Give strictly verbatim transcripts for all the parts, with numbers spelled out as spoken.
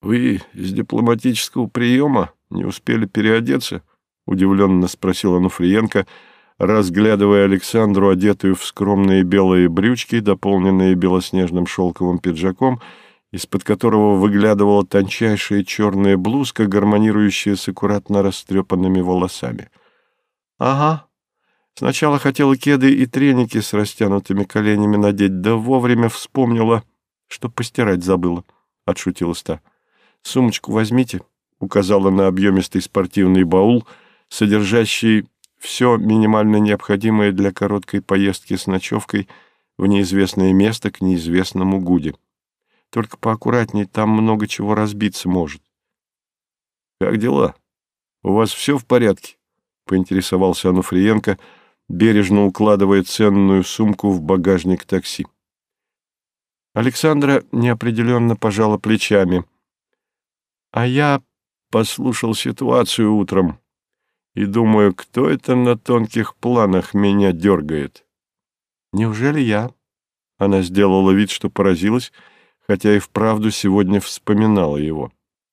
Вы из дипломатического приема не успели переодеться? — удивленно спросил Онуфриенко, разглядывая Александру, одетую в скромные белые брючки, дополненные белоснежным шелковым пиджаком, из-под которого выглядывала тончайшая черная блузка, гармонирующая с аккуратно растрепанными волосами. — Ага. Сначала хотела кеды и треники с растянутыми коленями надеть, да вовремя вспомнила, что постирать забыла, — отшутилась та. — Сумочку возьмите, — указала на объемистый спортивный баул, содержащий все минимально необходимое для короткой поездки с ночевкой в неизвестное место к неизвестному Гуде. Только поаккуратней, там много чего разбиться может. — Как дела? У вас все в порядке? — поинтересовался Онуфриенко, бережно укладывая ценную сумку в багажник такси. Александра неопределенно пожала плечами. — А я послушал ситуацию утром и думаю, кто это на тонких планах меня дергает. — Неужели я? Она сделала вид, что поразилась, хотя и вправду сегодня вспоминала его.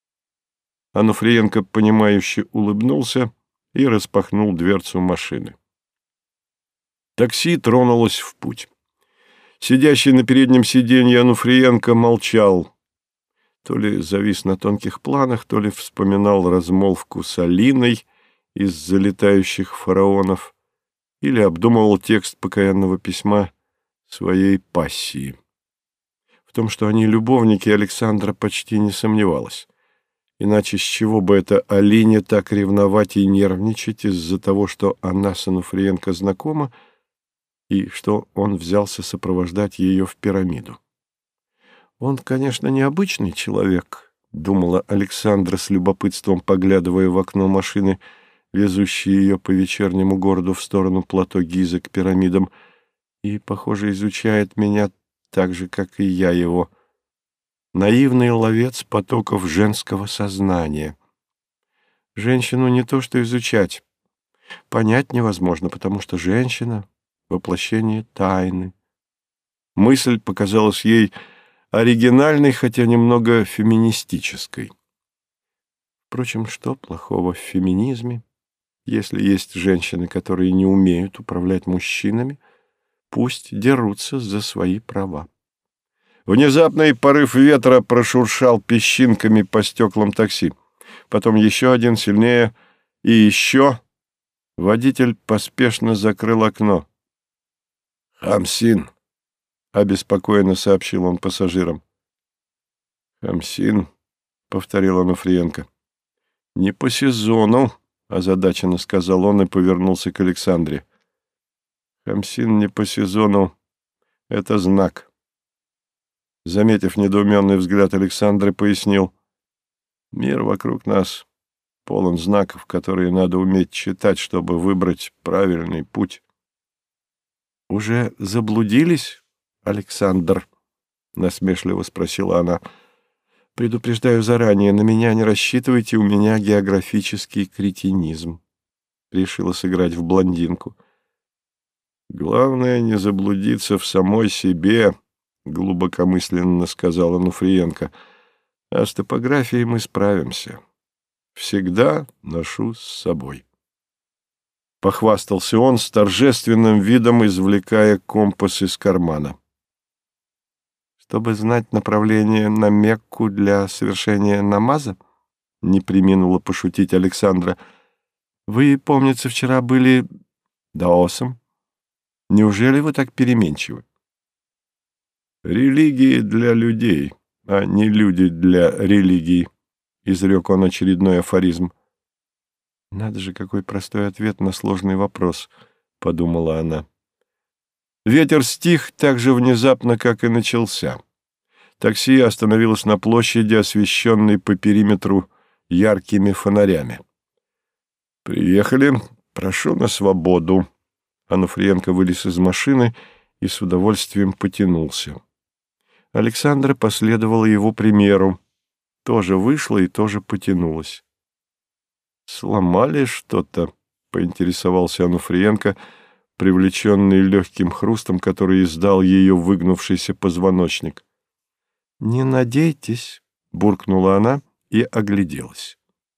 Онуфриенко, понимающе улыбнулся и распахнул дверцу машины. Такси тронулось в путь. Сидящий на переднем сиденье Онуфриенко молчал. То ли завис на тонких планах, то ли вспоминал размолвку с Алиной из «Залетающих фараонов», или обдумывал текст покаянного письма своей пассии. В том, что они любовники, Александра почти не сомневалась. Иначе с чего бы это Алине так ревновать и нервничать из-за того, что она с Онуфриенко знакома, и что он взялся сопровождать ее в пирамиду. «Он, конечно, необычный человек», — думала Александра с любопытством, поглядывая в окно машины, везущей ее по вечернему городу в сторону плато Гиза к пирамидам, и, похоже, изучает меня так же, как и я его. Наивный ловец потоков женского сознания. Женщину не то что изучать, понять невозможно, потому что женщина — воплощение тайны. Мысль показалась ей оригинальной, хотя немного феминистической. Впрочем, что плохого в феминизме? Если есть женщины, которые не умеют управлять мужчинами, пусть дерутся за свои права. Внезапный порыв ветра прошуршал песчинками по стеклам такси. Потом еще один, сильнее, и еще. Водитель поспешно закрыл окно. «Хамсин», — обеспокоенно сообщил он пассажирам. «Хамсин», — повторил Онуфриенко. «Не по сезону», — озадаченно сказал он и повернулся к Александре. «Хамсин не по сезону — это знак». Заметив недоуменный взгляд Александры, пояснил: «Мир вокруг нас полон знаков, которые надо уметь читать, чтобы выбрать правильный путь». «Уже заблудились, Александр?» — насмешливо спросила она. «Предупреждаю заранее, на меня не рассчитывайте, у меня географический кретинизм». Решила сыграть в блондинку. «Главное, не заблудиться в самой себе», — глубокомысленно сказала Онуфриенко. «А с топографией мы справимся. Всегда ношу с собой». Похвастался он с торжественным видом, извлекая компас из кармана. «Чтобы знать направление на Мекку для совершения намаза?» — не преминула пошутить Александра. «Вы, помнится, вчера были даосом. Неужели вы так переменчивы?» «Религии для людей, а не люди для религий», — изрек он очередной афоризм. «Надо же, какой простой ответ на сложный вопрос», — подумала она. Ветер стих так же внезапно, как и начался. Такси остановилось на площади, освещенной по периметру яркими фонарями. «Приехали. Прошу на свободу». Онуфриенко вылез из машины и с удовольствием потянулся. Александра последовала его примеру. Тоже вышла и тоже потянулась. «Сломали что-то?» — поинтересовался Онуфриенко, привлеченный легким хрустом, который издал ее выгнувшийся позвоночник. «Не надейтесь», — — буркнула она и огляделась.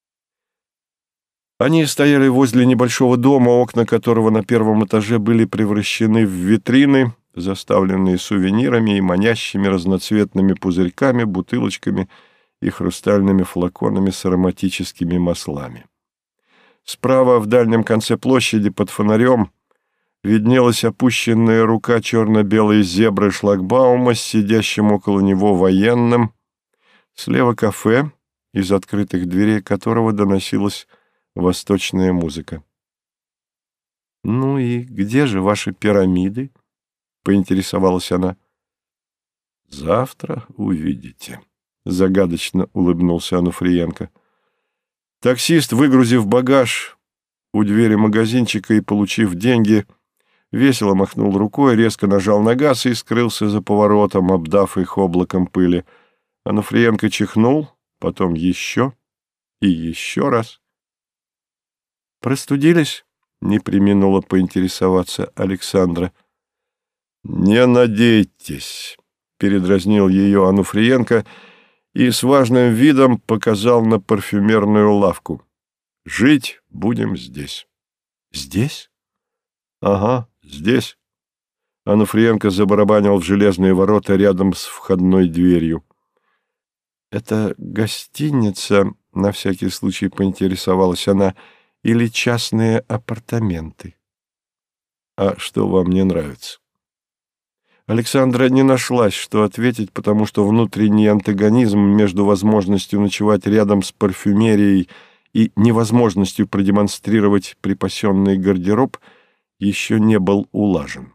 Они стояли возле небольшого дома, окна которого на первом этаже были превращены в витрины, заставленные сувенирами и манящими разноцветными пузырьками, бутылочками и хрустальными флаконами с ароматическими маслами. Справа, в дальнем конце площади, под фонарем, виднелась опущенная рука черно-белой зебры шлагбаума с сидящим около него военным, слева кафе, из открытых дверей которого доносилась восточная музыка. «Ну и где же ваши пирамиды?» — поинтересовалась она. «Завтра увидите», — загадочно улыбнулся Ануфриенко. Таксист, выгрузив багаж у двери магазинчика и получив деньги, весело махнул рукой, резко нажал на газ и скрылся за поворотом, обдав их облаком пыли. Ануфриенко чихнул, потом еще и еще раз. «Простудились?» — не преминула поинтересоваться Александра. «Не надейтесь», — передразнил ее Ануфриенко и с важным видом показал на парфюмерную лавку. «Жить будем здесь». «Здесь?» «Ага, здесь». Ануфриенко забарабанил в железные ворота рядом с входной дверью. «Это гостиница?» — на всякий случай поинтересовалась она. «Или частные апартаменты?» «А что вам не нравится?» Александра не нашлась, что ответить, потому что внутренний антагонизм между возможностью ночевать рядом с парфюмерией и невозможностью продемонстрировать припасенный гардероб еще не был улажен.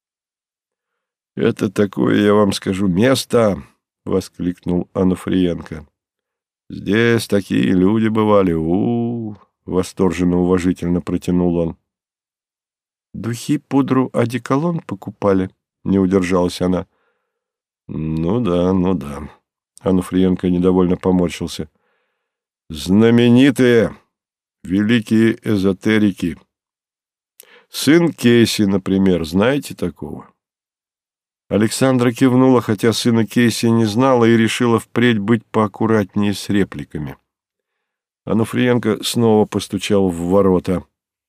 «Это такое, я вам скажу, место!» — воскликнул Ануфриенко. «Здесь такие люди бывали, у-у-у!» — восторженно-уважительно протянул он. «Духи, пудру, одеколон покупали?» — не удержалась она. «Ну да, ну да». Ануфриенко недовольно поморщился. «Знаменитые, великие эзотерики. Сын Кейси, например, знаете такого?» Александра кивнула, хотя сына Кейси не знала и решила впредь быть поаккуратнее с репликами. Ануфриенко снова постучал в ворота.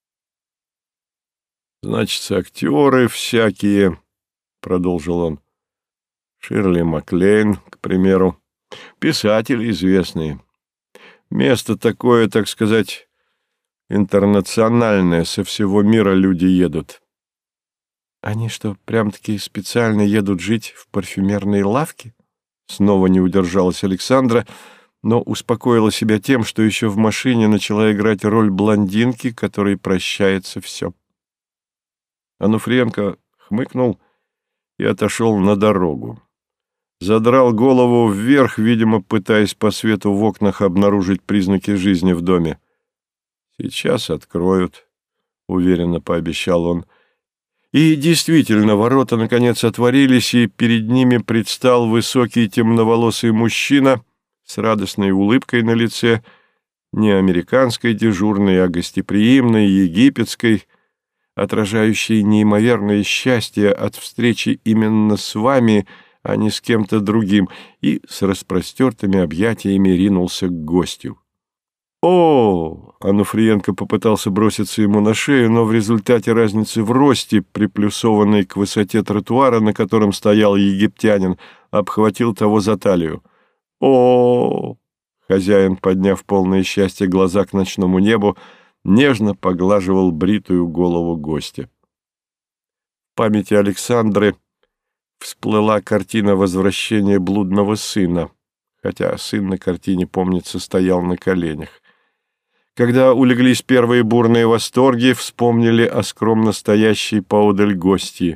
«Значит, актеры всякие», — продолжил он. «Ширли Маклейн, к примеру, писатели известные. Место такое, так сказать, интернациональное, со всего мира люди едут». «Они что, прям-таки специально едут жить в парфюмерной лавке?» Снова не удержалась Александра, но успокоила себя тем, что еще в машине начала играть роль блондинки, которой прощается все. Ануфриенко хмыкнул и отошел на дорогу. Задрал голову вверх, видимо, пытаясь по свету в окнах обнаружить признаки жизни в доме. «Сейчас откроют», — уверенно пообещал он. И действительно, ворота наконец отворились, и перед ними предстал высокий темноволосый мужчина с радостной улыбкой на лице, не американской дежурной, а гостеприимной, египетской, отражающей неимоверное счастье от встречи именно с вами, а не с кем-то другим, и с распростертыми объятиями ринулся к гостю. «О!» — Ануфриенко попытался броситься ему на шею, но в результате разницы в росте, приплюсованной к высоте тротуара, на котором стоял египтянин, обхватил того за талию. «О!» — хозяин, подняв полное счастье глаза к ночному небу, нежно поглаживал бритую голову гостя. В памяти Александры всплыла картина возвращения блудного сына, хотя сын на картине, помнится, стоял на коленях. Когда улеглись первые бурные восторги, вспомнили о скромно стоящей поодаль гостьи.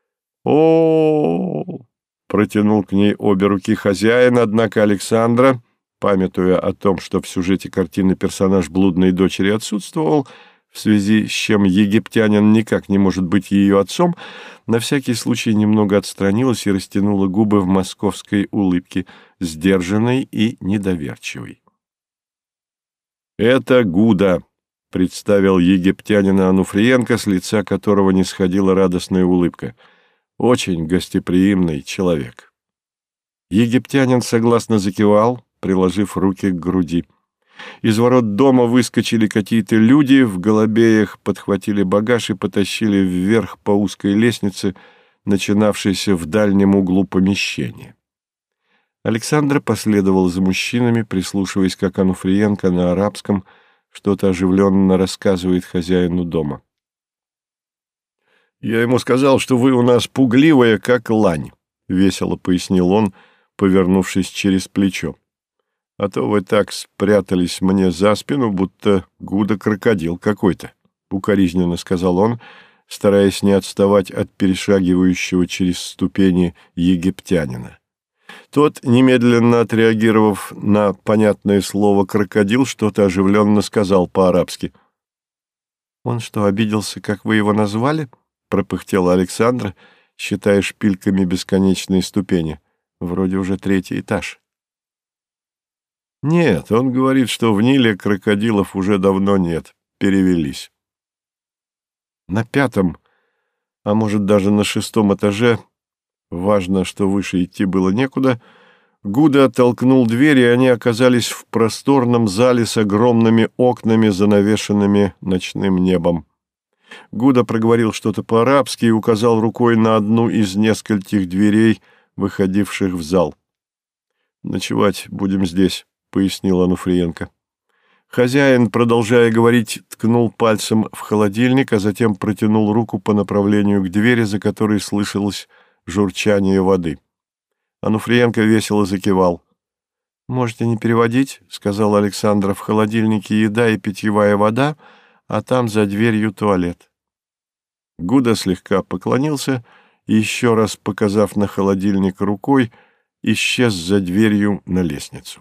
о протянул к ней обе руки хозяин, однако Александра, памятуя о том, что в сюжете картины персонаж блудной дочери отсутствовал, в связи с чем египтянин никак не может быть ее отцом, на всякий случай немного отстранилась и растянула губы в московской улыбке, сдержанной и недоверчивой. «Это Гуда», — представил египтянина Ануфриенко, с лица которого не сходила радостная улыбка. «Очень гостеприимный человек». Египтянин согласно закивал, приложив руки к груди. Из ворот дома выскочили какие-то люди, в голубеях подхватили багаж и потащили вверх по узкой лестнице, начинавшейся в дальнем углу помещения. Александра последовал за мужчинами, прислушиваясь, как Ануфриенко на арабском что-то оживленно рассказывает хозяину дома. «Я ему сказал, что вы у нас пугливая, как лань», — весело пояснил он, повернувшись через плечо. «А то вы так спрятались мне за спину, будто Гуда-крокодил какой-то», — укоризненно сказал он, стараясь не отставать от перешагивающего через ступени египтянина. Тот, немедленно отреагировав на понятное слово «крокодил», что-то оживленно сказал по-арабски. «Он что, обиделся, как вы его назвали?» — пропыхтела Александра, считая шпильками бесконечные ступени. Вроде уже третий этаж. «Нет, он говорит, что в Ниле крокодилов уже давно нет, перевелись». На пятом, а может даже на шестом этаже, важно, что выше идти было некуда, Гуда оттолкнул дверь, и они оказались в просторном зале с огромными окнами, занавешенными ночным небом. Гуда проговорил что-то по-арабски и указал рукой на одну из нескольких дверей, выходивших в зал. «Ночевать будем здесь», — пояснил Ануфриенко. Хозяин, продолжая говорить, ткнул пальцем в холодильник, а затем протянул руку по направлению к двери, за которой слышалось журчание воды. Ануфриенко весело закивал. «Можете не переводить», — сказал Александра, — «в холодильнике еда и питьевая вода, а там за дверью туалет». Гуда слегка поклонился и, еще раз показав на холодильник рукой, исчез за дверью на лестницу.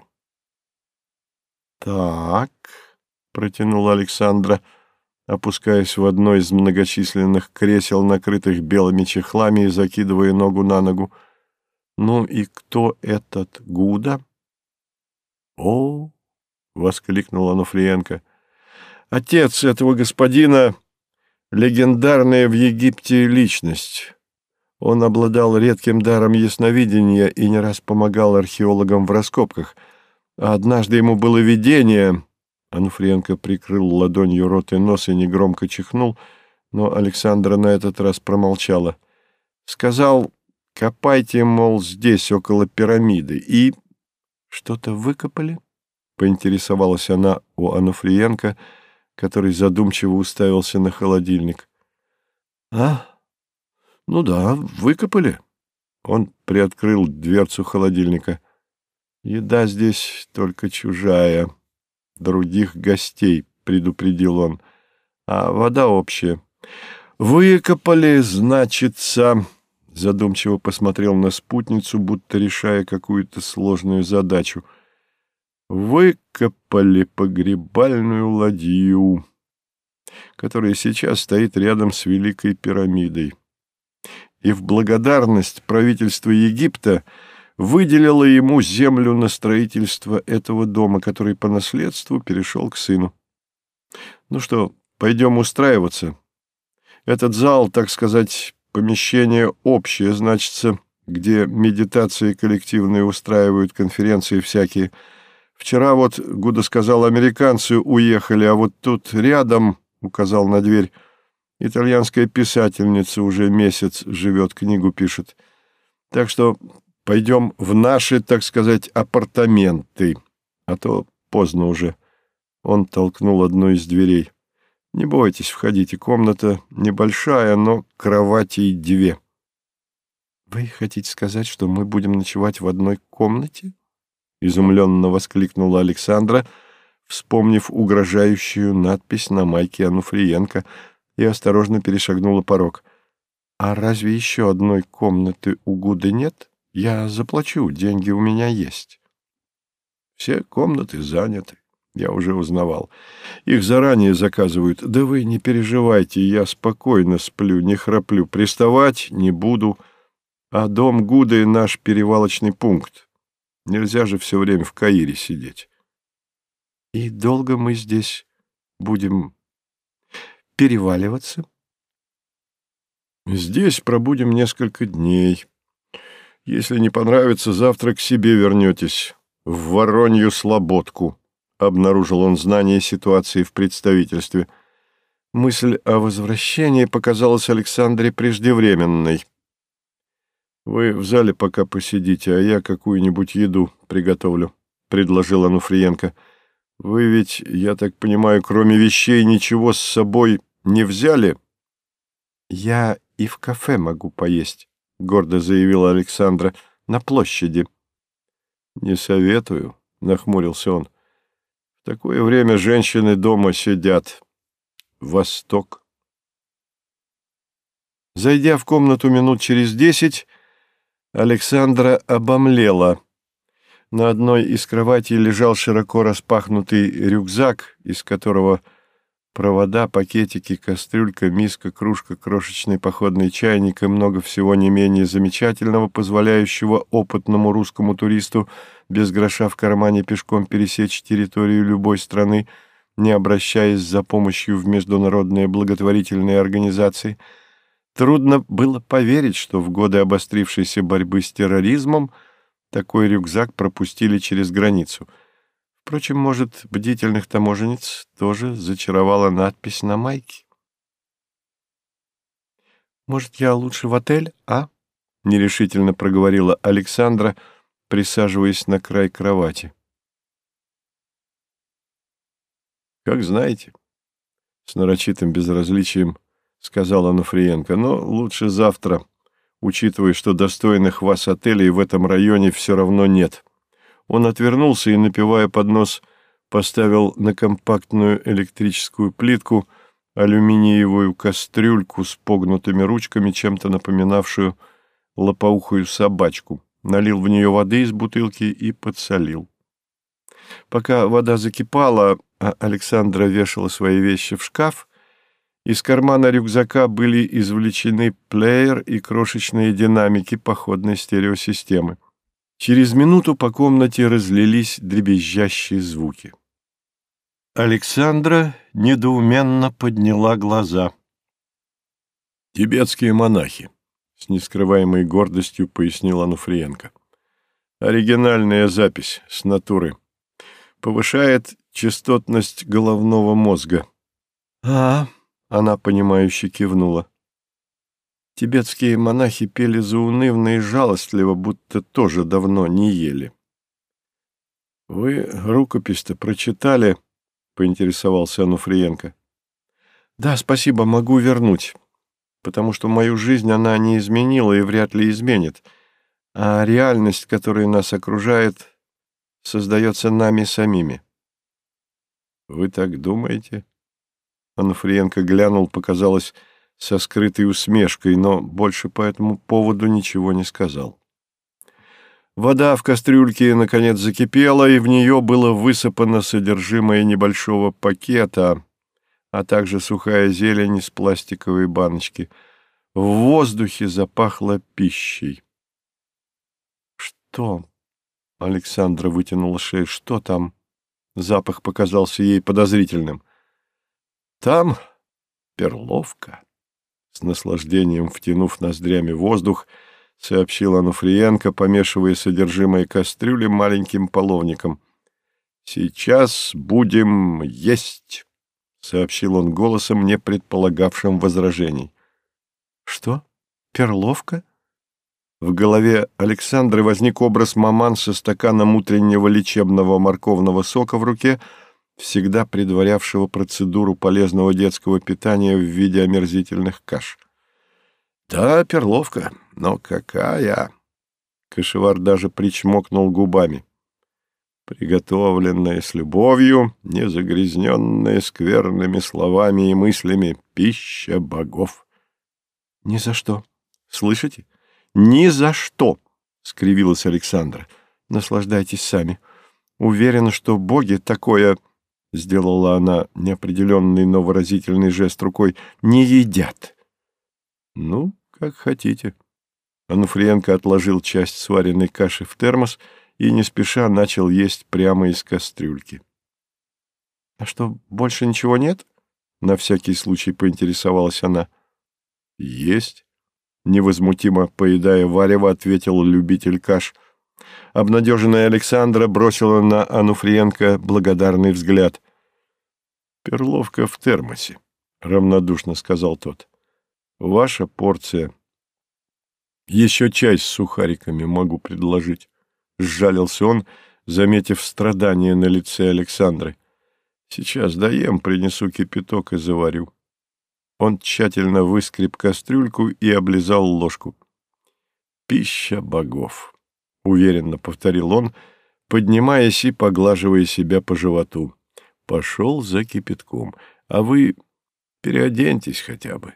«Так», — протянула Александра, опускаясь в одно из многочисленных кресел, накрытых белыми чехлами, и закидывая ногу на ногу. «Ну и кто этот Гуда?» «О!» — воскликнул Ануфриенко. «Отец этого господина — легендарная в Египте личность. Он обладал редким даром ясновидения и не раз помогал археологам в раскопках. А однажды ему было видение...» Ануфриенко прикрыл ладонью рот и нос и негромко чихнул, но Александра на этот раз промолчала. «Сказал, копайте, мол, здесь, около пирамиды, и...» «Что-то выкопали?» — поинтересовалась она у Ануфриенко, который задумчиво уставился на холодильник. «А? Ну да, выкопали». Он приоткрыл дверцу холодильника. «Еда здесь только чужая. Других гостей», — предупредил он. «А вода общая». «Выкопали, значится...» Задумчиво посмотрел на спутницу, будто решая какую-то сложную задачу. «Выкопали погребальную ладью, которая сейчас стоит рядом с Великой пирамидой. И в благодарность правительство Египта выделило ему землю на строительство этого дома, который по наследству перешел к сыну. Ну что, пойдем устраиваться. Этот зал, так сказать, помещение общее, значится, где медитации коллективные устраивают, конференции всякие. Вчера вот, Гуда сказал, американцы уехали, а вот тут рядом, указал на дверь, итальянская писательница уже месяц живет, книгу пишет. Так что пойдем в наши, так сказать, апартаменты, а то поздно уже». Он толкнул одну из дверей. «Не бойтесь, входите, комната небольшая, но кроватей две». «Вы хотите сказать, что мы будем ночевать в одной комнате?» — изумленно воскликнула Александра, вспомнив угрожающую надпись на майке Ануфриенко, и осторожно перешагнула порог. «А разве еще одной комнаты у Гуды нет? Я заплачу, деньги у меня есть». «Все комнаты заняты, я уже узнавал. Их заранее заказывают. Да вы не переживайте, я спокойно сплю, не храплю, приставать не буду. А дом Гуды — наш перевалочный пункт. Нельзя же все время в Каире сидеть». «И долго мы здесь будем переваливаться?» «Здесь пробудем несколько дней. Если не понравится, завтра к себе вернетесь. в Воронью Слободку. Обнаружил он знание ситуации в представительстве. Мысль о возвращении показалась Александре преждевременной. «Вы в зале пока посидите, а я какую-нибудь еду приготовлю», — предложил Ануфриенко. «Вы ведь, я так понимаю, кроме вещей ничего с собой не взяли?» «Я и в кафе могу поесть», — гордо заявила Александра, — «на площади». «Не советую», — нахмурился он. «В такое время женщины дома сидят. Восток». Зайдя в комнату минут через десять, Александра обомлела. На одной из кроватей лежал широко распахнутый рюкзак, из которого провода, пакетики, кастрюлька, миска, кружка, крошечный походный чайник и много всего не менее замечательного, позволяющего опытному русскому туристу без гроша в кармане пешком пересечь территорию любой страны, не обращаясь за помощью в международные благотворительные организации. Трудно было поверить, что в годы обострившейся борьбы с терроризмом такой рюкзак пропустили через границу. Впрочем, может, бдительных таможенниц тоже зачаровала надпись на майке. «Может, я лучше в отель, а?» — нерешительно проговорила Александра, присаживаясь на край кровати. «Как знаете», — с нарочитым безразличием сказал Ануфриенко, — «но лучше завтра, учитывая, что достойных вас отелей в этом районе все равно нет». Он отвернулся и, напивая под нос, поставил на компактную электрическую плитку алюминиевую кастрюльку с погнутыми ручками, чем-то напоминавшую лопоухую собачку, налил в нее воды из бутылки и подсолил. Пока вода закипала, а Александра вешала свои вещи в шкаф, из кармана рюкзака были извлечены плеер и крошечные динамики походной стереосистемы. Через минуту по комнате разлились дребезжащие звуки. Александра недоуменно подняла глаза. «Тибетские монахи», — с нескрываемой гордостью пояснил Ануфриенко. «Оригинальная запись с натуры. Повышает частотность головного мозга». «А, — она понимающе кивнула. Тибетские монахи пели заунывно и жалостливо, будто тоже давно не ели. «Вы рукопись-то прочитали?» — поинтересовался Ануфриенко. «Да, спасибо, могу вернуть, потому что мою жизнь она не изменила и вряд ли изменит, а реальность, которая нас окружает, создается нами самими». «Вы так думаете?» Ануфриенко глянул, показалось, со скрытой усмешкой, но больше по этому поводу ничего не сказал. Вода в кастрюльке, наконец, закипела, и в нее было высыпано содержимое небольшого пакета, а также сухая зелень из пластиковой баночки. В воздухе запахло пищей. «Что?» — Александра вытянула шею. «Что там?» Запах показался ей подозрительным. «Там перловка». С наслаждением втянув ноздрями воздух, сообщил Ануфриенко, помешивая содержимое кастрюли маленьким половником. «Сейчас будем есть», — сообщил он голосом, не предполагавшим возражений. «Что? Перловка?» В голове Александры возник образ маман со стаканом утреннего лечебного морковного сока в руке, всегда предварявшего процедуру полезного детского питания в виде омерзительных каш. «Да, перловка, но какая!» Кашевар даже причмокнул губами. «Приготовленная с любовью, не загрязненная скверными словами и мыслями, пища богов». «Ни за что. Слышите? Ни за что!» — скривилась Александра. «Наслаждайтесь сами. Уверена, что боги такое...» — сделала она неопределенный, но выразительный жест рукой, — «не едят». «Ну, как хотите». Ануфриенко отложил часть сваренной каши в термос и не спеша начал есть прямо из кастрюльки. «А что, больше ничего нет?» — на всякий случай поинтересовалась она. «Есть», — невозмутимо поедая варево, ответил любитель каш. Обнадеженная Александра бросила на Ануфриенко благодарный взгляд. «Перловка в термосе», — равнодушно сказал тот. «Ваша порция. Еще чай с сухариками могу предложить», — сжалился он, заметив страдание на лице Александры. «Сейчас доем, принесу кипяток и заварю». Он тщательно выскреб кастрюльку и облизал ложку. «Пища богов», — уверенно повторил он, поднимаясь и поглаживая себя по животу. «Пошел за кипятком, а вы переоденьтесь хотя бы».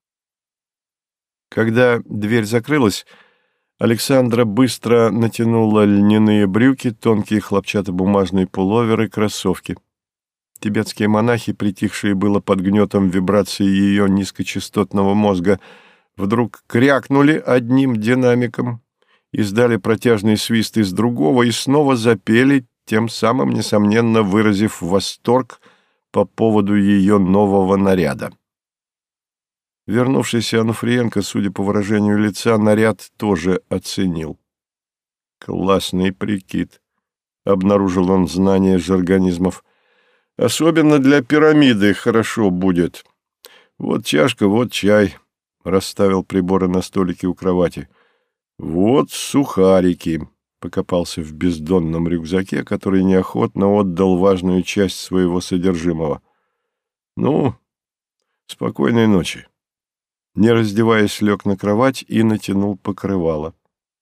Когда дверь закрылась, Александра быстро натянула льняные брюки, тонкие хлопчатобумажные пуловеры, кроссовки. Тибетские монахи, притихшие было под гнетом вибрации ее низкочастотного мозга, вдруг крякнули одним динамиком, издали протяжный свист из другого и снова запели, тем самым, несомненно, выразив восторг по поводу ее нового наряда. Вернувшийся Ануфриенко, судя по выражению лица, наряд тоже оценил. «Классный прикид», — обнаружил он знание жаргонизмов. «Особенно для пирамиды хорошо будет. Вот чашка, вот чай», — расставил приборы на столике у кровати. «Вот сухарики», — покопался в бездонном рюкзаке, который неохотно отдал важную часть своего содержимого. «Ну, спокойной ночи». Не раздеваясь, лег на кровать и натянул покрывало.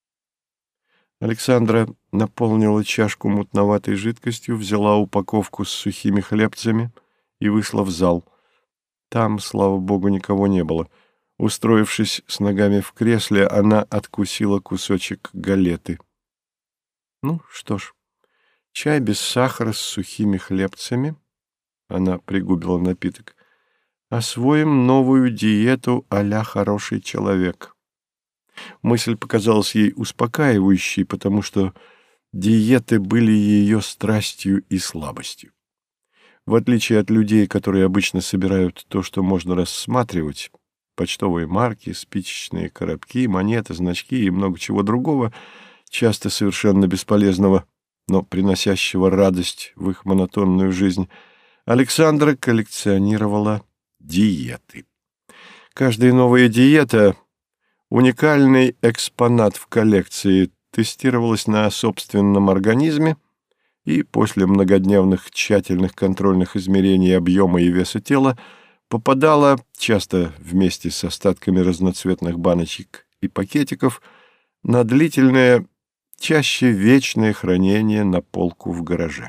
Александра наполнила чашку мутноватой жидкостью, взяла упаковку с сухими хлебцами и вышла в зал. Там, слава богу, никого не было. Устроившись с ногами в кресле, она откусила кусочек галеты. Ну, что ж, чай без сахара с сухими хлебцами. Она пригубила напиток. Освоим новую диету а-ля хороший человек. Мысль показалась ей успокаивающей, потому что диеты были ее страстью и слабостью. В отличие от людей, которые обычно собирают то, что можно рассматривать, почтовые марки, спичечные коробки, монеты, значки и много чего другого, часто совершенно бесполезного, но приносящего радость в их монотонную жизнь, Александра коллекционировала диеты. Каждая новая диета, уникальный экспонат в коллекции, тестировалась на собственном организме и после многодневных тщательных контрольных измерений объема и веса тела попадала, часто вместе с остатками разноцветных баночек и пакетиков, на длительное, чаще вечное хранение на полку в гараже.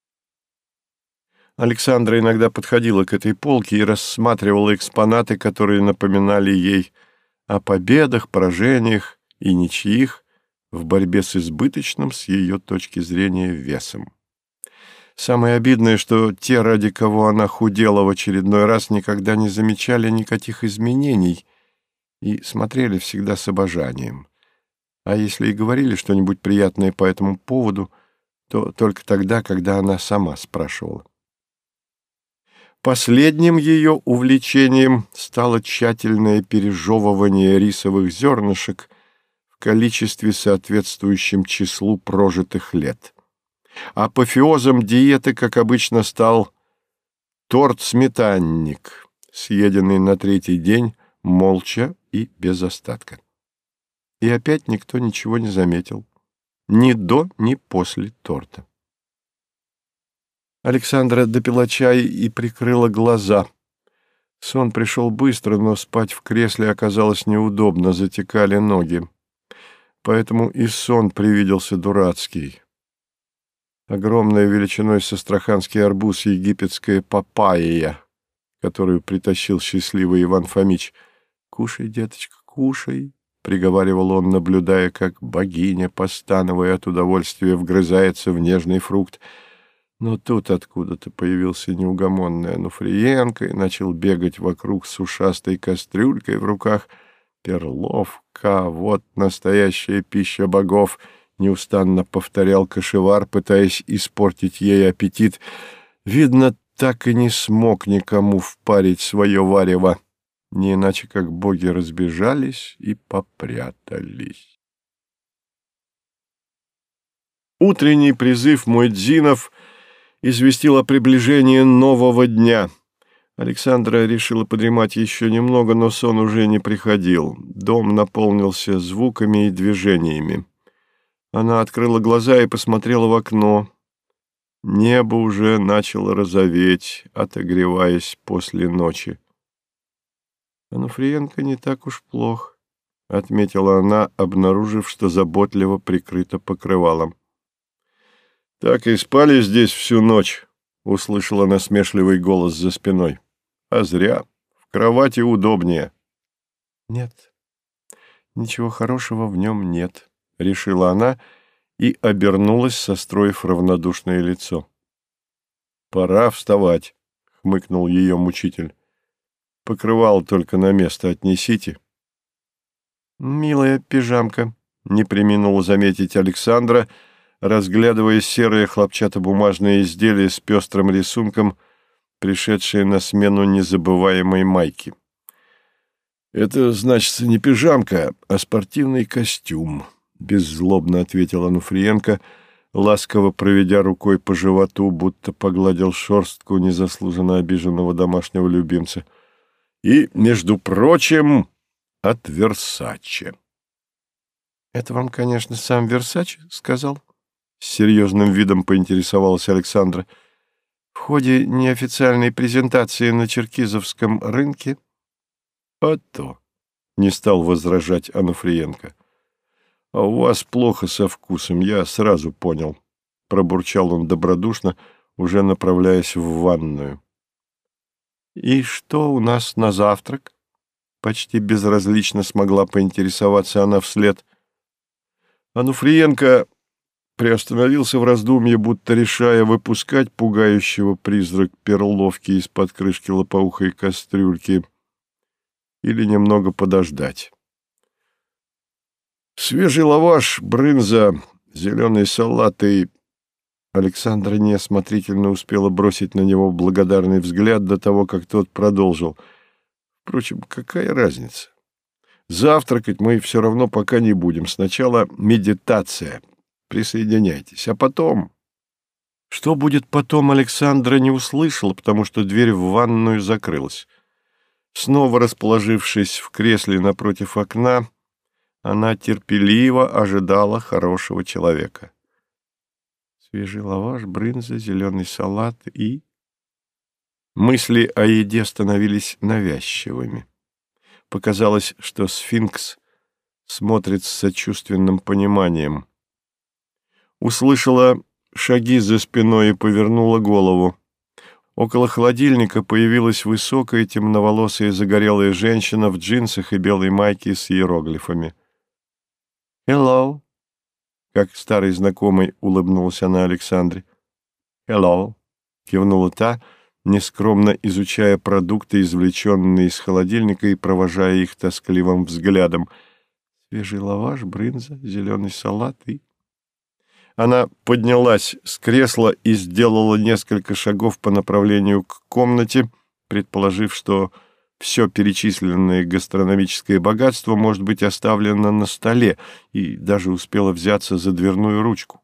Александра иногда подходила к этой полке и рассматривала экспонаты, которые напоминали ей о победах, поражениях и ничьих в борьбе с избыточным, с ее точки зрения, весом. Самое обидное, что те, ради кого она худела в очередной раз, никогда не замечали никаких изменений и смотрели всегда с обожанием. А если и говорили что-нибудь приятное по этому поводу, то только тогда, когда она сама спрашивала. Последним ее увлечением стало тщательное пережевывание рисовых зернышек в количестве, соответствующем числу прожитых лет. Апофеозом диеты, как обычно, стал торт-сметанник, съеденный на третий день молча и без остатка. И опять никто ничего не заметил, ни до, ни после торта. Александра допила чай и прикрыла глаза. Сон пришел быстро, но спать в кресле оказалось неудобно, затекали ноги. Поэтому и сон привиделся дурацкий. Огромная величиной с астраханский арбуз египетская папайя, которую притащил счастливый Иван Фомич. «Кушай, деточка, кушай», — приговаривал он, наблюдая, как богиня, постановая от удовольствия, вгрызается в нежный фрукт. Но тут откуда-то появился неугомонный Ануфриенко и начал бегать вокруг с ушастой кастрюлькой в руках. «Перловка, вот настоящая пища богов!» — неустанно повторял кошевар, пытаясь испортить ей аппетит. Видно, так и не смог никому впарить свое варево, не иначе как боги разбежались и попрятались. Утренний призыв муэдзинов известил о приближении нового дня. Александра решила подремать еще немного, но сон уже не приходил. Дом наполнился звуками и движениями. Она открыла глаза и посмотрела в окно. Небо уже начало розоветь, отогреваясь после ночи. «Онуфриенко не так уж плох», — отметила она, обнаружив, что заботливо прикрыто покрывалом. «Так и спали здесь всю ночь», — услышала насмешливый голос за спиной. «А зря. В кровати удобнее». «Нет, ничего хорошего в нем нет», — решила она и обернулась, состроив равнодушное лицо. «Пора вставать», — хмыкнул ее мучитель. «Покрывало только на место отнесите». «Милая пижамка», — не преминула заметить Александра, разглядывая серое хлопчатобумажное изделие с пестрым рисунком, пришедшее на смену незабываемой майке. «Это, значит, не пижамка, а спортивный костюм», — беззлобно ответил Онуфриенко, ласково проведя рукой по животу, будто погладил шерстку незаслуженно обиженного домашнего любимца. «И, между прочим, от Версаче». «Это вам, конечно, сам Версаче сказал?» С серьезным видом поинтересовалась Александра. «В ходе неофициальной презентации на Черкизовском рынке?» «А то», — не стал возражать Онуфриенко. «А у вас плохо со вкусом, я сразу понял», — пробурчал он добродушно, уже направляясь в ванную. «И что у нас на завтрак?» Почти безразлично смогла поинтересоваться она вслед. Онуфриенко приостановился в раздумье, будто решая, выпускать пугающего призрак перловки из-под крышки лопоухой кастрюльки или немного подождать. «Свежий лаваш, брынза, зеленый салат и...» Александра неосмотрительно успела бросить на него благодарный взгляд до того, как тот продолжил. «Впрочем, какая разница? Завтракать мы все равно пока не будем. Сначала медитация. Присоединяйтесь. А потом...» Что будет потом, Александра не услышала, потому что дверь в ванную закрылась. Снова расположившись в кресле напротив окна, она терпеливо ожидала хорошего человека. Свежий лаваш, брынза, зеленый салат и... Мысли о еде становились навязчивыми. Показалось, что сфинкс смотрит с сочувственным пониманием. Услышала шаги за спиной и повернула голову. Около холодильника появилась высокая темноволосая загорелая женщина в джинсах и белой майке с иероглифами. «Hello», — как старый знакомый улыбнулась она Александре. «Hello», — кивнула та, нескромно изучая продукты, извлеченные из холодильника, и провожая их тоскливым взглядом. Свежий лаваш, брынза, зеленый салат и... Она поднялась с кресла и сделала несколько шагов по направлению к комнате, предположив, что все перечисленное гастрономическое богатство может быть оставлено на столе, и даже успела взяться за дверную ручку.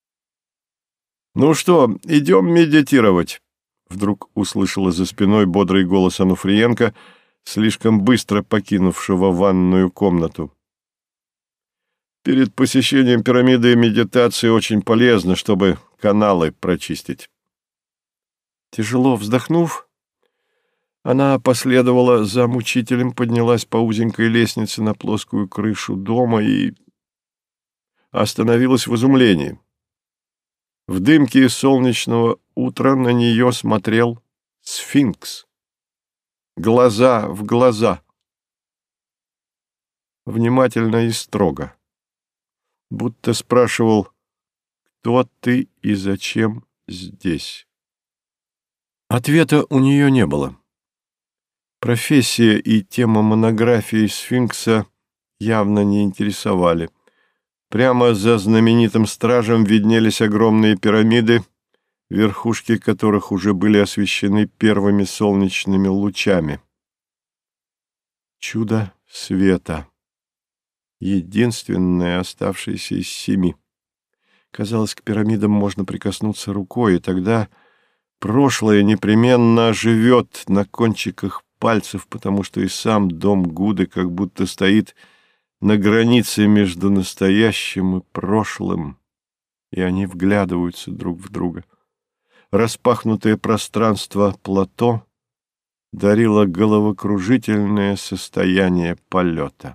«Ну что, идем медитировать?» Вдруг услышала за спиной бодрый голос Онуфриенко, слишком быстро покинувшего ванную комнату. «Перед посещением пирамиды медитации очень полезно, чтобы каналы прочистить». Тяжело вздохнув, она последовала за мучителем, поднялась по узенькой лестнице на плоскую крышу дома и остановилась в изумлении. В дымке солнечного утра на нее смотрел сфинкс. Глаза в глаза. Внимательно и строго. Будто спрашивал, кто ты и зачем здесь. Ответа у нее не было. Профессия и тема монографии сфинкса явно не интересовали. Прямо за знаменитым стражем виднелись огромные пирамиды, верхушки которых уже были освещены первыми солнечными лучами. Чудо света. Единственное, оставшееся из семи. Казалось, к пирамидам можно прикоснуться рукой, и тогда прошлое непременно оживет на кончиках пальцев, потому что и сам дом Гуды как будто стоит на границе между настоящим и прошлым, и они вглядываются друг в друга. Распахнутое пространство плато дарило головокружительное состояние полета.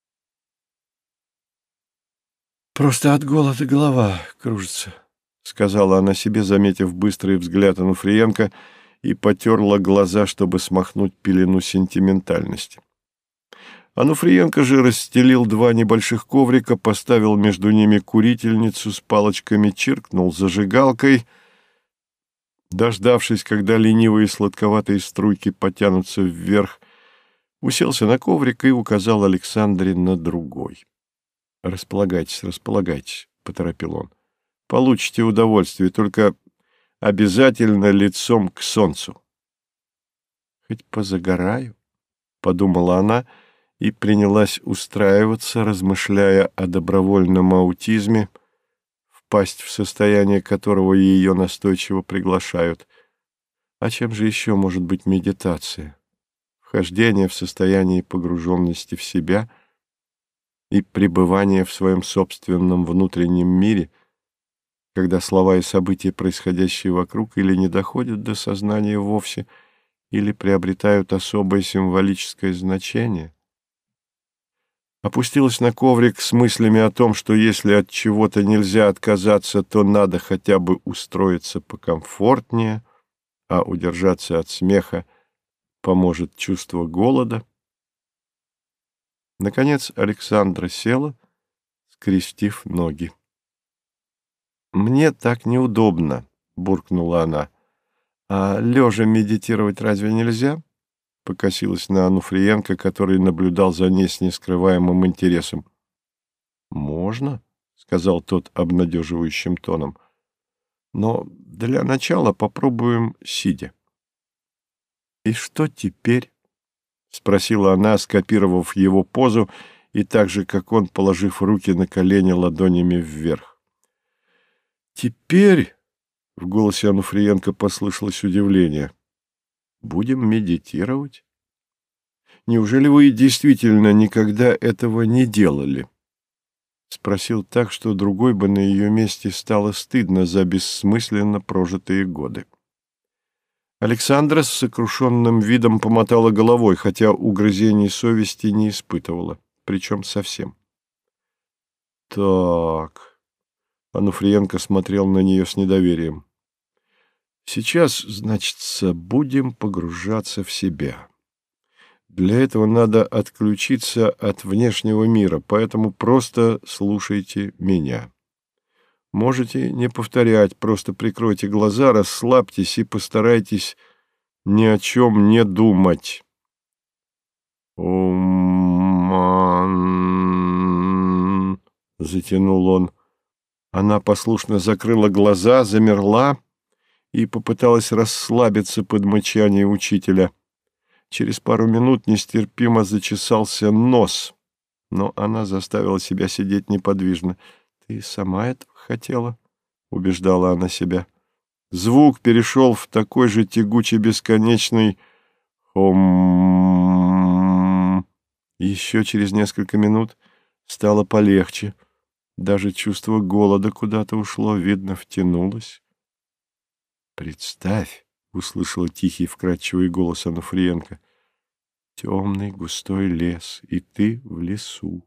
«Просто от голода голова кружится», — сказала она себе, заметив быстрый взгляд Ануфриенко, и потерла глаза, чтобы смахнуть пелену сентиментальности. Ануфриенко же расстелил два небольших коврика, поставил между ними курительницу с палочками, чиркнул зажигалкой. Дождавшись, когда ленивые сладковатые струйки потянутся вверх, уселся на коврик и указал Александре на другой. «Располагайтесь, располагайтесь», — поторопил он. «Получите удовольствие, только обязательно лицом к солнцу». «Хоть позагораю», — подумала она и принялась устраиваться, размышляя о добровольном аутизме, впасть в состояние которого ее настойчиво приглашают. А чем же еще может быть медитация? Вхождение в состояние погруженности в себя и пребывание в своем собственном внутреннем мире, когда слова и события, происходящие вокруг, или не доходят до сознания вовсе, или приобретают особое символическое значение. Опустилась на коврик с мыслями о том, что если от чего-то нельзя отказаться, то надо хотя бы устроиться покомфортнее, а удержаться от смеха поможет чувство голода. Наконец Александра села, скрестив ноги. «Мне так неудобно», — буркнула она. «А лежа медитировать разве нельзя?» — покосилась на Ануфриенко, который наблюдал за ней с нескрываемым интересом. «Можно», — сказал тот обнадеживающим тоном. «Но для начала попробуем сидя». «И что теперь?» — спросила она, скопировав его позу и так же, как он, положив руки на колени ладонями вверх. «Теперь», — в голосе Ануфриенко послышалось удивление, — «будем медитировать? Неужели вы действительно никогда этого не делали?» Спросил так, что другой бы на ее месте стало стыдно за бессмысленно прожитые годы. Александра с сокрушенным видом помотала головой, хотя угрызений совести не испытывала, причем совсем. «Так...» — Ануфриенко смотрел на нее с недоверием. «Сейчас, значится, будем погружаться в себя. Для этого надо отключиться от внешнего мира, поэтому просто слушайте меня. Можете не повторять, просто прикройте глаза, расслабьтесь и постарайтесь ни о чем не думать». «Ом-ман...» — затянул он. Она послушно закрыла глаза, замерла и попыталась расслабиться под мычание учителя. Через пару минут нестерпимо зачесался нос, но она заставила себя сидеть неподвижно. «Ты сама этого хотела?» — убеждала она себя. Звук перешел в такой же тягучий бесконечный «хом». Еще через несколько минут стало полегче. Даже чувство голода куда-то ушло, видно, втянулось. «Представь», — услышала тихий вкрадчивый голос Ануфриенко, — «темный густой лес, и ты в лесу».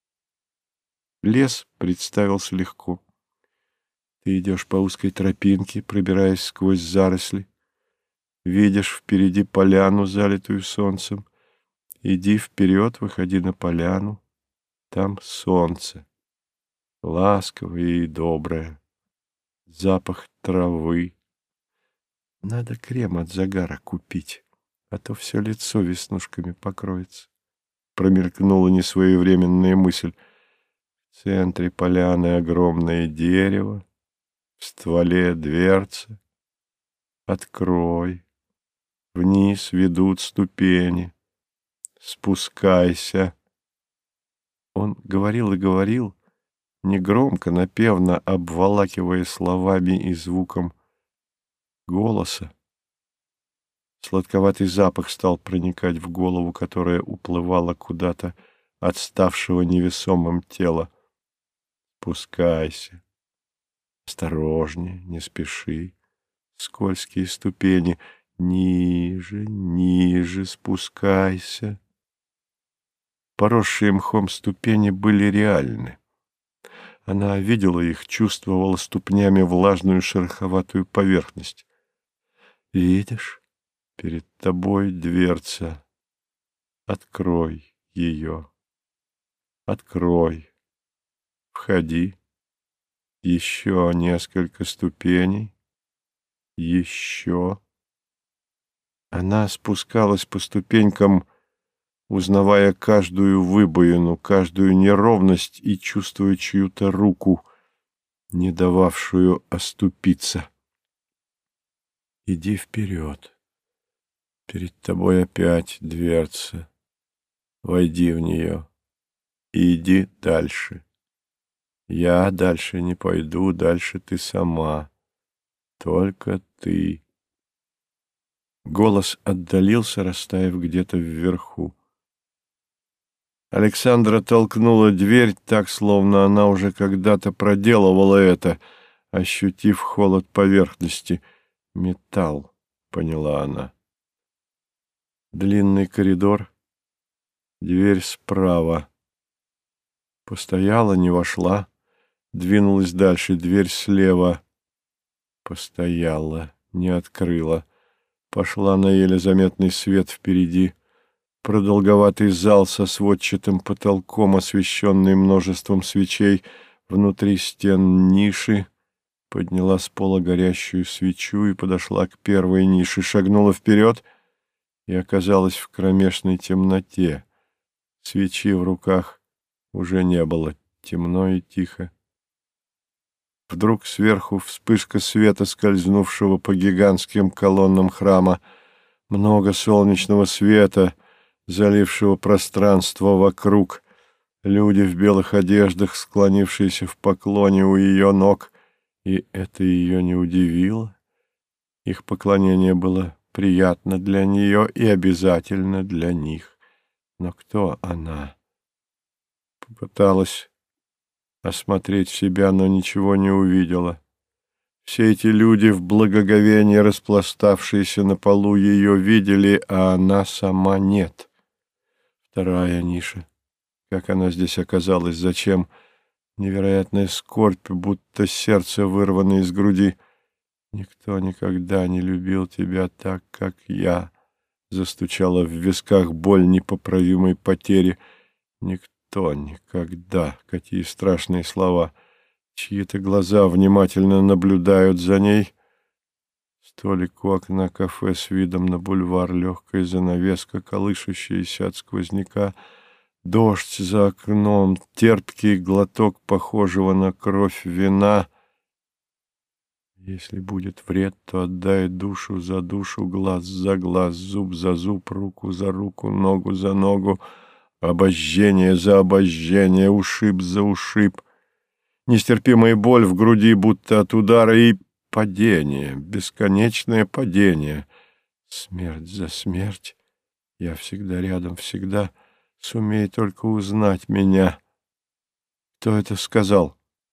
Лес представился легко. Ты идешь по узкой тропинке, пробираясь сквозь заросли. Видишь впереди поляну, залитую солнцем. Иди вперед, выходи на поляну. Там солнце, ласковое и доброе, запах травы. Надо крем от загара купить, а то все лицо веснушками покроется. Промелькнула несвоевременная мысль. В центре поляны огромное дерево, в стволе дверца. Открой. Вниз ведут ступени. Спускайся. Он говорил и говорил, негромко, напевно, обволакивая словами и звуком голоса. Сладковатый запах стал проникать в голову, которая уплывала куда-то от ставшего невесомым тела. Спускайся. Осторожнее, не спеши. Скользкие ступени. Ниже, ниже спускайся. Поросшие мхом ступени были реальны. Она видела их, чувствовала ступнями влажную шероховатую поверхность. Видишь, перед тобой дверца. Открой ее. Открой. Входи. Еще несколько ступеней. Еще. Она спускалась по ступенькам, узнавая каждую выбоину, каждую неровность и чувствуя чью-то руку, не дававшую оступиться. Иди вперед. Перед тобой опять дверца. Войди в нее и иди дальше. Я дальше не пойду, дальше ты сама. Только ты. Голос отдалился, растаяв где-то вверху. Александра толкнула дверь так, словно она уже когда-то проделывала это, ощутив холод поверхности. Металл, поняла она. Длинный коридор, дверь справа. Постояла, не вошла, двинулась дальше, дверь слева. Постояла, не открыла. Пошла на еле заметный свет впереди. Продолговатый зал со сводчатым потолком, освещенный множеством свечей, внутри стен ниши. Подняла с пола горящую свечу и подошла к первой нише, шагнула вперед и оказалась в кромешной темноте. Свечи в руках уже не было, темно и тихо. Вдруг сверху вспышка света, скользнувшего по гигантским колоннам храма. Много солнечного света, залившего пространство вокруг. Люди в белых одеждах, склонившиеся в поклоне у ее ног. И это ее не удивило. Их поклонение было приятно для нее и обязательно для них. Но кто она? Попыталась осмотреть себя, но ничего не увидела. Все эти люди в благоговении, распластавшиеся на полу, ее видели, а она сама нет. Вторая ниша. Как она здесь оказалась? Зачем? Невероятная скорбь, будто сердце вырвано из груди. Никто никогда не любил тебя так, как я. Застучала в висках боль непоправимой потери. Никто никогда. Какие страшные слова. Чьи-то глаза внимательно наблюдают за ней. Столик у окна кафе с видом на бульвар, легкая занавеска, колышущаяся от сквозняка. Дождь за окном, терпкий глоток похожего на кровь вина. Если будет вред, то отдай душу за душу, глаз за глаз, зуб за зуб, руку за руку, ногу за ногу, обожжение за обожжение, ушиб за ушиб. Нестерпимая боль в груди, будто от удара, и падение, бесконечное падение. Смерть за смерть. Я всегда рядом, всегда. Сумей только узнать меня. Кто это сказал?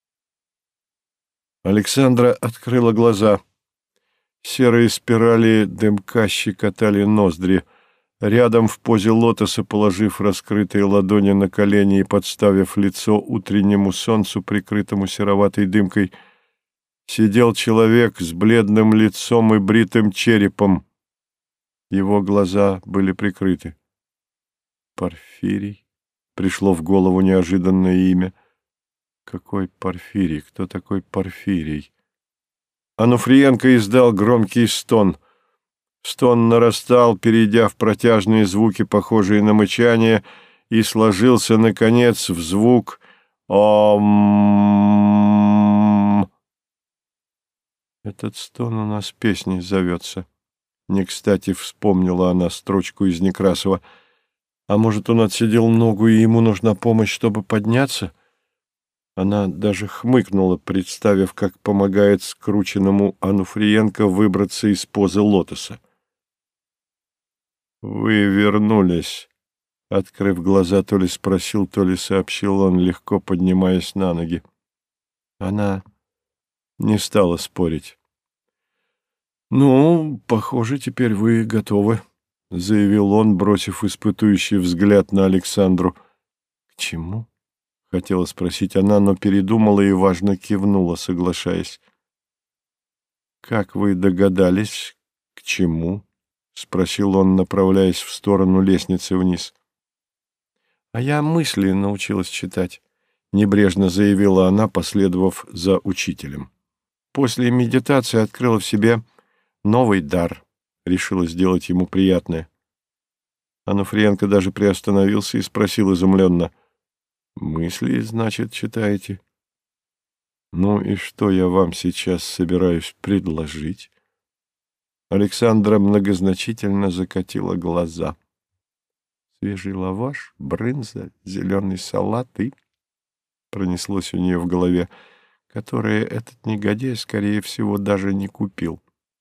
Александра открыла глаза. Серые спирали дымка щекотали ноздри. Рядом в позе лотоса, положив раскрытые ладони на колени и подставив лицо утреннему солнцу, прикрытому сероватой дымкой, сидел человек с бледным лицом и бритым черепом. Его глаза были прикрыты. Порфирий. Пришло в голову неожиданное имя. Какой Порфирий? Кто такой Порфирий? Ануфриенко издал громкий стон. Стон нарастал, перейдя в протяжные звуки, похожие на мычание, и сложился, наконец, в звук «Ом». Этот стон у нас песней зовется. Не кстати вспомнила она строчку из Некрасова. А может, он отсидел ногу, и ему нужна помощь, чтобы подняться? Она даже хмыкнула, представив, как помогает скрученному Ануфриенко выбраться из позы лотоса. «Вы вернулись», — открыв глаза, то ли спросил, то ли сообщил он, легко поднимаясь на ноги. Она не стала спорить. «Ну, похоже, теперь вы готовы», — заявил он, бросив испытующий взгляд на Александру. «К чему?» — хотела спросить она, но передумала и важно кивнула, соглашаясь. «Как вы догадались, к чему?» — спросил он, направляясь в сторону лестницы вниз. «А я мысли научилась читать», — небрежно заявила она, последовав за учителем. «После медитации открыла в себе новый дар», — решила сделать ему приятное. Ануфриенко даже приостановился и спросил изумленно: «Мысли, значит, читаете? Ну и что я вам сейчас собираюсь предложить?» Александра многозначительно закатила глаза. «Свежий лаваш, брынза, зеленый салат и...» Пронеслось у нее в голове, которое этот негодяй, скорее всего, даже не купил.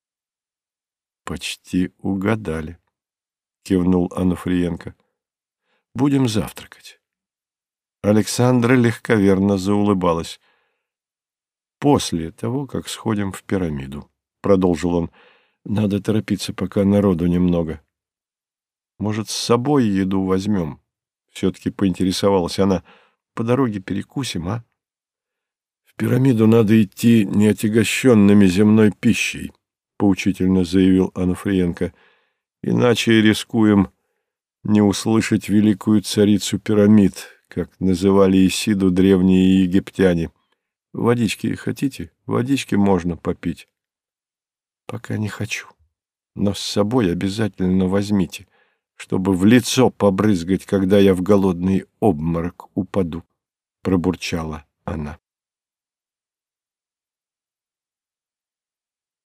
«Почти угадали», — кивнул Ануфриенко. «Будем завтракать». Александра легковерно заулыбалась. «После того, как сходим в пирамиду», — продолжил он, — «надо торопиться, пока народу немного». «Может, с собой еду возьмем?» — все-таки поинтересовалась она. «По дороге перекусим, а?» «В пирамиду надо идти неотягощенными земной пищей», — поучительно заявил Ануфриенко. «Иначе рискуем не услышать великую царицу пирамид, как называли Исиду древние египтяне. Водички хотите? Водички можно попить». «Пока не хочу. Но с собой обязательно возьмите, чтобы в лицо побрызгать, когда я в голодный обморок упаду», — пробурчала она.